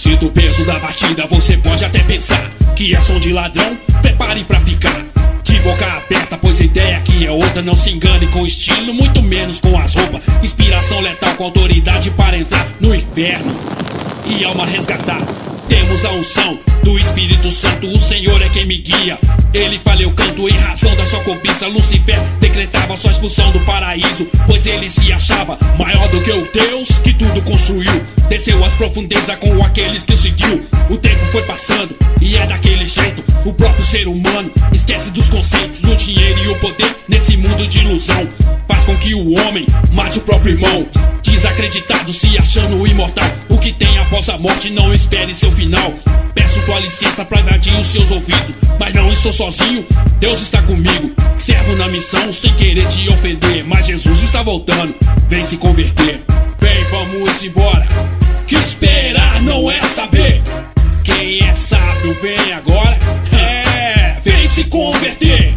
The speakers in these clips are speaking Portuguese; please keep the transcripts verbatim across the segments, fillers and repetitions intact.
Sinto o peso da batida, você pode até pensar que é som de ladrão, prepare pra ficar de boca aberta, pois a ideia aqui é outra. Não se engane com o estilo, muito menos com as roupas. Inspiração letal com autoridade para entrar no inferno e alma resgatar. Temos a unção do Espírito Santo, o Senhor é quem me guia. Ele fala, eu canto em razão da sua cobiça. Lucifer decretava sua expulsão do paraíso, pois ele se achava maior do que o Deus que tudo construiu. Desceu às profundezas com aqueles que o seguiu. O tempo foi passando e é daquele jeito. O próprio ser humano esquece dos conceitos. O dinheiro e o poder nesse mundo de ilusão faz com que o homem mate o próprio irmão. Desacreditado, se achando imortal. O que tem após a morte, não espere seu final. Peço tua licença pra invadir os seus ouvidos, mas não estou sozinho, Deus está comigo. Servo na missão sem querer te ofender, mas Jesus está voltando, vem se converter. Vem, vamos embora, que esperar não é saber. Quem é sábio vem agora, é, vem se converter.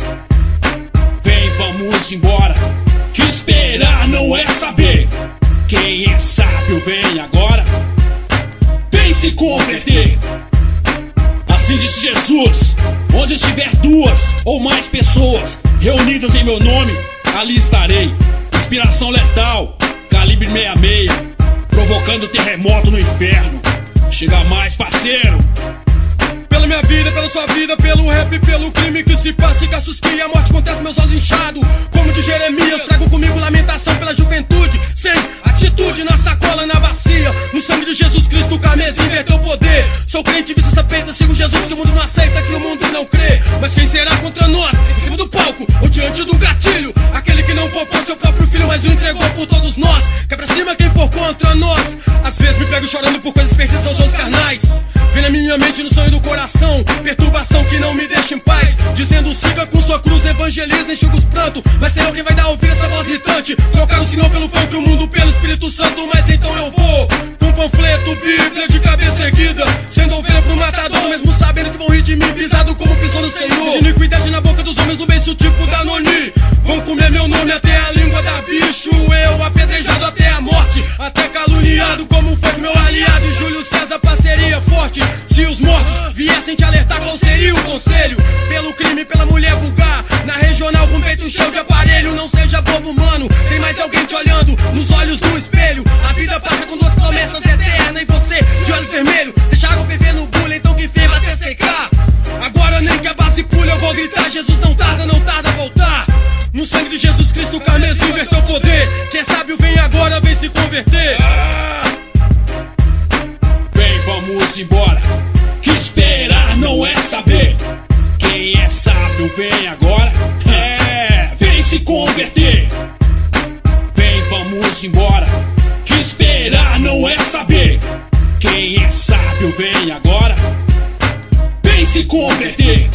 Vem, vamos embora, que esperar não é saber. Quem é sábio vem agora, vem se converter. Assim disse Jesus, onde estiver duas ou mais pessoas reunidas em meu nome, ali estarei. Inspiração letal, calibre sessenta e seis, provocando terremoto no inferno. Chega mais, parceiro. Pela minha vida, pela sua vida, pelo rap, pelo crime que se passa e caços que a morte acontece, meus olhos inchados. Como de Jeremias, trago comigo lamentação pela juventude, sem atitude na sacola, na bacia. No sangue de Jesus Cristo, o camisa inverteu o poder. Sou crente, vice essa peita, sigo Jesus, que o mundo não aceita, que o mundo não crê. Mas quem será contra nós? Em cima do palco ou diante do gatilho? Aquele que não poupou seu próprio filho, mas o entregou por todos nós. Quer pra cima quem for contra nós. Às vezes me pego chorando por coisas perdidas aos outros carnais. Vem na minha mente, no sonho do coração, perturbação que não me deixa em paz. Dizendo siga com sua cruz, evangeliza, enxuga os prantos. Mas Senhor, quem vai dar a ouvir essa voz irritante? Trocar o Senhor pelo funk, o mundo pelo Espírito Santo. Mas então eu vou com um panfleto, Bíblia de cabeça erguida, sendo ovelha pro matador, mesmo sabendo que vão rir de mim, pisado como pisou no Senhor. De iniquidade na boca dos homens, no beijo tipo da Noni. Vão comer meu nome até a língua da bicho. Eu apedrejado até a morte, até caluniado como foi meu aliado Júlio César, parceria forte. Se os mortos viessem te alertar, qual seria o conselho? Pelo crime, pela mulher vulgar, na regional com peito cheio de aparelho. Não seja bobo, mano, tem mais alguém te olhando nos olhos do espelho. A vida passa com duas promessas eternas e você de olhos vermelhos deixaram ferver no bullying, então que ferva até secar. Agora nem que a base pule eu vou gritar, Jesus não tarda, não tarda a voltar. No sangue de Jesus Cristo, o carmesim inverteu o poder. Quem é sábio vem agora, vem se converter. Vem, vamos embora, que esperar não é saber. Quem é sábio vem agora, é, vem se converter. Vem, vamos embora, que esperar não é saber. Quem é sábio vem agora, vem se converter.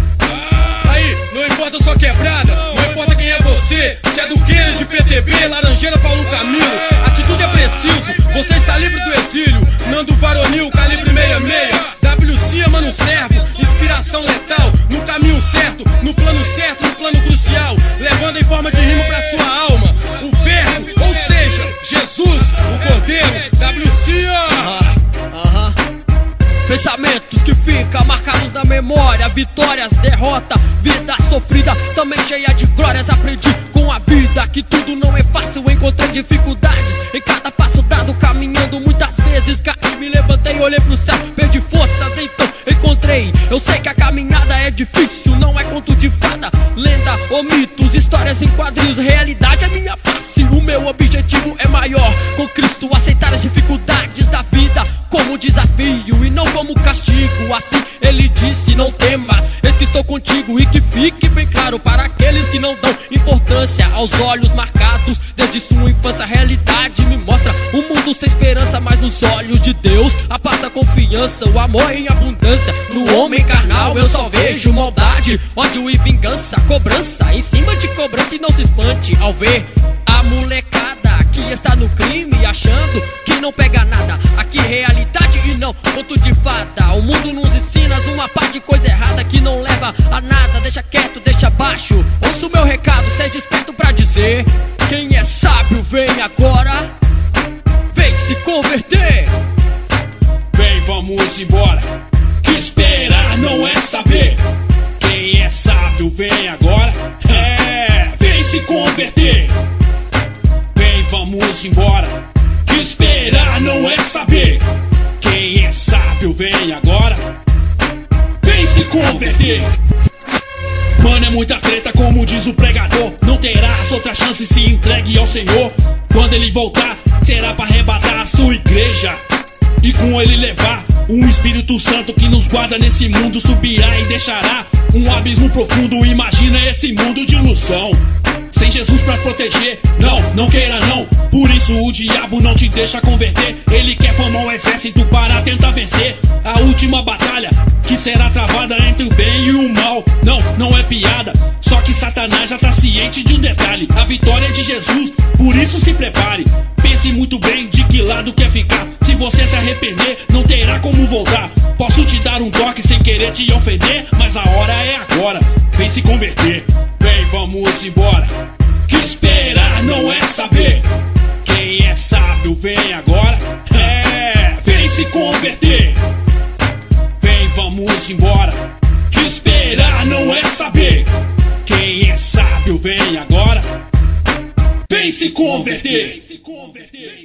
Aí, não importa sua quebrada, não importa quem é você. Se é do Kennedy, P T B, Laranjeira, Paulo Camilo. Atitude é preciso, você está livre do exílio. Nando Varonil, calibre sessenta e seis, W C, mano servo. Inspiração letal, no caminho certo, no plano certo, no plano crucial. Levando em forma de rima pra sua alma o verbo, ou seja, Jesus, o Cordeiro, W C. Aham, aham. Pensamentos que ficam marcados na memória, vitórias, derrota, vida sofrida, também cheia de glórias. Aprendi com a vida que tudo não é fácil, encontrei dificuldades em cada passo dado, caminhando muitas vezes caí, me levantei, olhei pro céu, perdi forças, então encontrei. Eu sei que a caminhada é difícil, não é conto de fada, lenda ou mitos, histórias em quadrinhos, realidade é minha face. O meu objetivo é maior, com Cristo aceitar as dificuldades da vida como desafio e não como castigo. Assim ele disse, não temas, eis que estou contigo. E que fique bem claro para aqueles que não dão importância aos olhos marcados desde sua infância. A realidade me mostra um mundo sem esperança, mas nos olhos de Deus a paz, a confiança, o amor em abundância. No homem carnal eu só vejo maldade, ódio e vingança, cobrança em cima de cobrança. E não se espante ao ver a molecada que está no crime, achando que não pega nada. Aqui realidade e não conto de fada. O mundo nos ensina uma parte de coisa errada que não leva a nada. Deixa quieto, deixa baixo, ouça o meu recado, seja esperto pra dizer: quem é sábio vem agora, vem se converter. Vem, vamos vamos embora. Que esperar não é saber. Quem é sábio vem agora, vem se converter. Mano, é muita treta, como diz o pregador. Não terás outra chance, se entregue ao Senhor. Quando ele voltar, será pra arrebatar a sua igreja e com ele levar um Espírito Santo que nos guarda nesse mundo. Subirá e deixará um abismo profundo. Imagina esse mundo de ilusão, sem Jesus pra proteger. Não, não queira não. Por isso o diabo não te deixa converter. Ele quer formar um exército para tentar vencer a última batalha, que será travada entre o bem e o mal. Não, não é piada, só que Satanás já tá ciente de um detalhe: a vitória é de Jesus, por isso se prepare. Pense muito bem de que lado quer ficar. Se você se arrepender, não terá como voltar. Posso te dar um toque sem querer te ofender, mas a hora é agora, vem se converter. Vem, vamos embora. Que esperar não é saber. Quem é sábio vem agora, é, vem se converter. Vem, vamos embora. Que esperar não é saber. Quem é sábio vem agora, vem se converter.